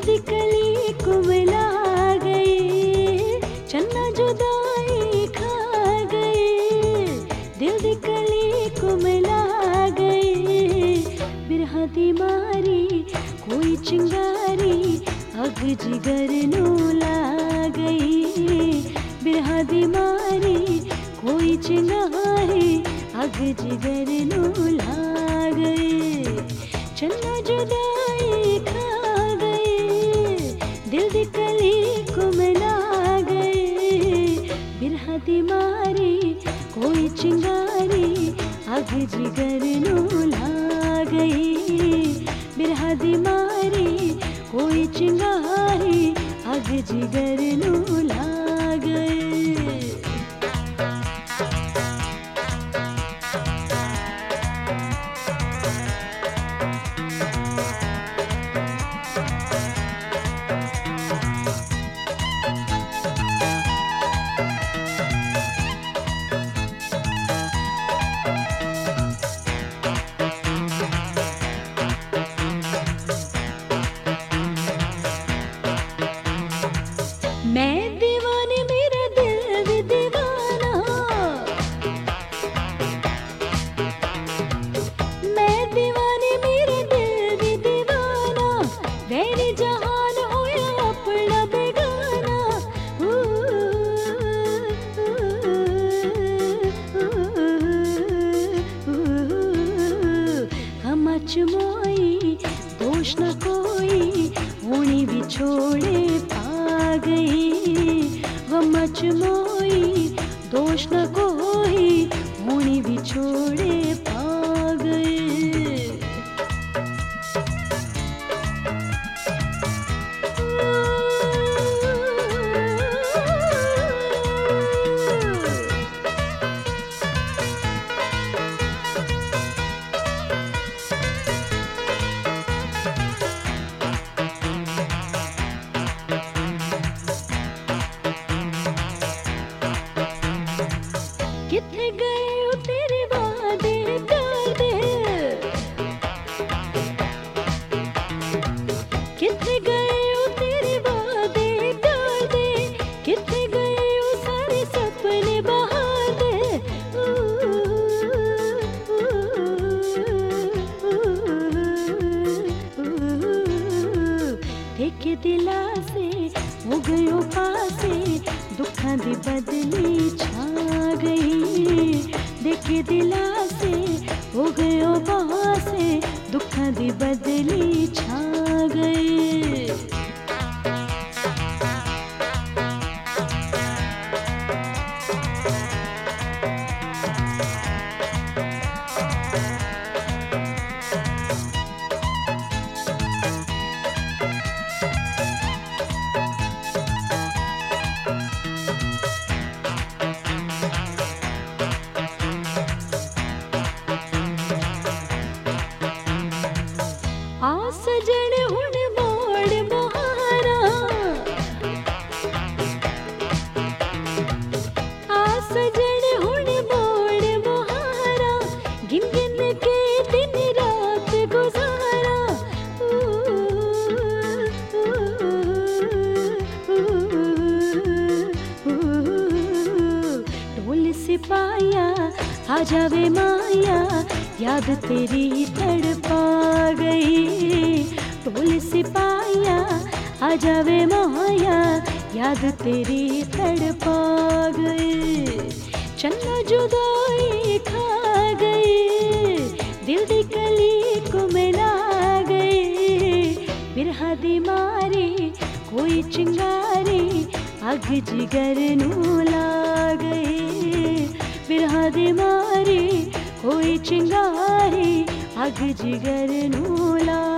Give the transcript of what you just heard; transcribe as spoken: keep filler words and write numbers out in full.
दी कली कुमला गई, चन्ना जुदाई खा गई। दिल दी कली कुमला गई, बिरहा दी मारी कोई चिंगारी अग जिगर नू ला गई। बिरहा दी मारी कोई चिंगारी अग जिगर नू ला गई। चन्ना जुदाई खा गई, दिल दी कली कुमला गई। बिरहा दी मारी कोई चिंगारी अग जिगर नू ला गई। बिरहा दी मारी कोई चिंगारी अग जिगर नू ला गई। मैं दीवानी मेरा दिल भी दीवाना, मैं दीवानी मेरा दिल भी दीवाना। वैरी जहान होया अपना बेगाना। हम अचमोई दोष न कोई, होनी भी छोड़े गई। गम अचमोई दोष न कोई, होनी भी छोड़े पा गई। किथे गए ओ तेरे वादे करदे, किथे गए ओ तेरे वादे करदे, किथे गए ओ सारे सपने बहार दे। देखे दिला से हो गयो पासे, दुखां दी बदली छा गई। देखे दिला से हो गयो पासे, दुखां दी बदली छा गई। आ सजन हुण मोड़ बहारा, आ सजन हुण मोड़ बहारा। गिन गिन के दिन रात गुजारा। ढोल सिपाया आ जावे माया, याद तेरी तड़पा गई। ढोल सिपाया आ जावे माया, याद तेरी तड़पा गई। चन्ना जुदाई खा गई, दिल दी कली कुमला गई। बिरहा दी मारी कोई चिंगारी अग जिगर नू ला गई। बिरहा दी मारी कोई चिंगारी अग जिगर नू ला